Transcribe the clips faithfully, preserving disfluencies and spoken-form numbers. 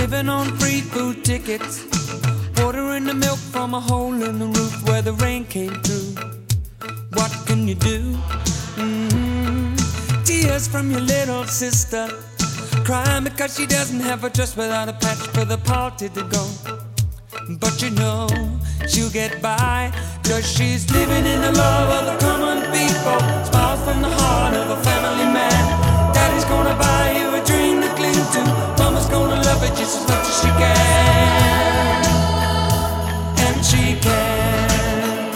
living on free food tickets, ordering the milk from a hole in the roof where the rain came through. What can you do? Mm-hmm. Tears from your little sister, crying because she doesn't have a dress without a patch for the party to go. But you know she'll get by, cause she's living in the love of the common people. Smiles from the heart of a family man. Daddy's gonna buy you a dream to cling to. Mama's gonna love it just as much as she can. And she can.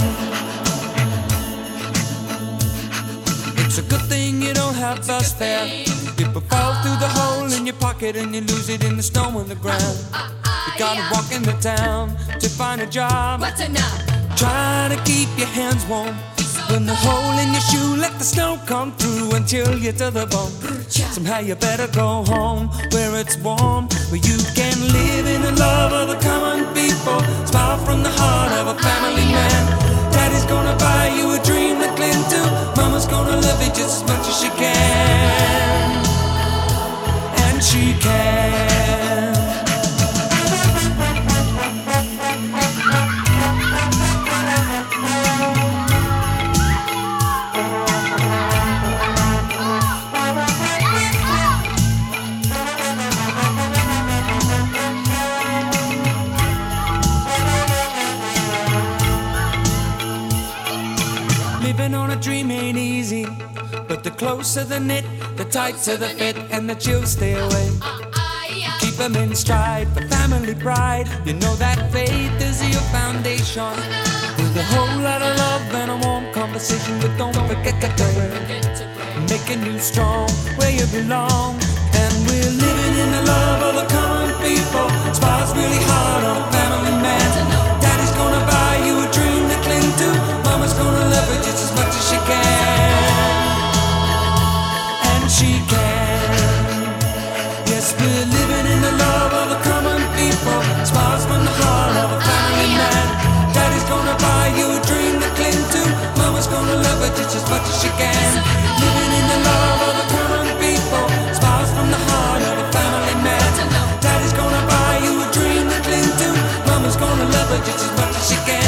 It's a good thing you don't have bus fare. People fall through the hole in your pocket and you lose it in the snow on the ground. You gotta walk into town to find a job. What's enough? Try to keep your hands warm. When the hole in your shoe, let the snow come through and chill you to the bone. Somehow you better go home where it's warm, where you can live in the love of the common people. Smile from the heart of a family man. Daddy's gonna buy you a dream to cling to. Mama's gonna love you just as much as she can. And she can. Living on a dream ain't easy, but the closer the knit, the tighter the fit, and the chills stay away. Keep them in stride for family pride. You know that faith is your foundation. With a whole lot of love and a warm conversation, but don't forget to pray. Making you strong where you belong. And we're living in the love of the common people. Smiles really hard on a family man. Daddy's gonna buy you a dream to cling to. Mama's gonna love her just as much as she can. And she can. Yes, we're living in the love of the common people. Smiles from the heart of a family man. Daddy's gonna buy you a dream to cling to. Mama's gonna love her just as much as she can. Living in the love of the common people. Smiles from the heart of a family man. Daddy's gonna buy you a dream to cling to. Mama's gonna love her just as much as she can.